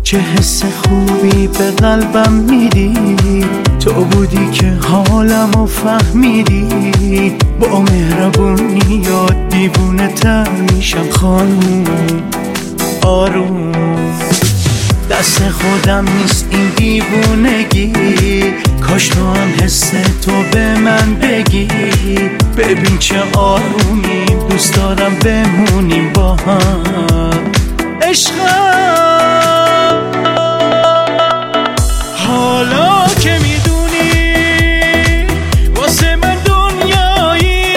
چه حس خوبی به قلبم میدی، تو بودی که حالمو فهمیدی. با مهربونی یاد دیوونه تر میشم خانوم، آروم. دست خودم نیست این دیوونگی، کاش تو هم حس تو به من بگی. ببین چه آرومیم، دوست دارم بمونیم با هم. عشقم حالا که میدونی واسه من دنیایی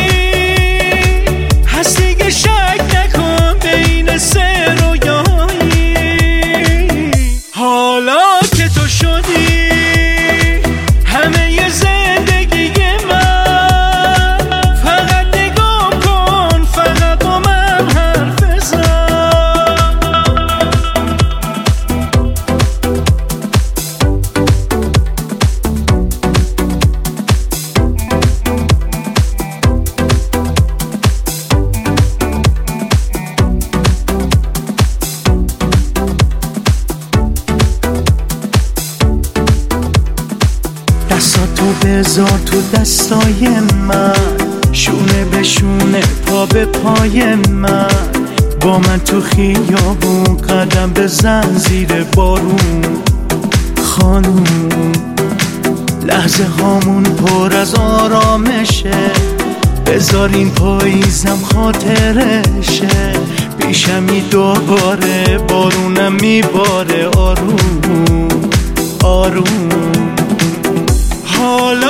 هستی، که شک نکن بین سر و یایی. حالا که تو شدی همه ی زندگی من، فقط نگاه کن، فقط با من حرف بزن. دستاتو بذار تو دستای من، شونه به شونه پا به پای من. با من تو خیابون قدم بزن زیر بارون خانوم. لحظه هامون پر از آرامشه، بذار این پاییزم خاطرشه. پیشمی دوباره بارونم میباره، آروم آروم. حالا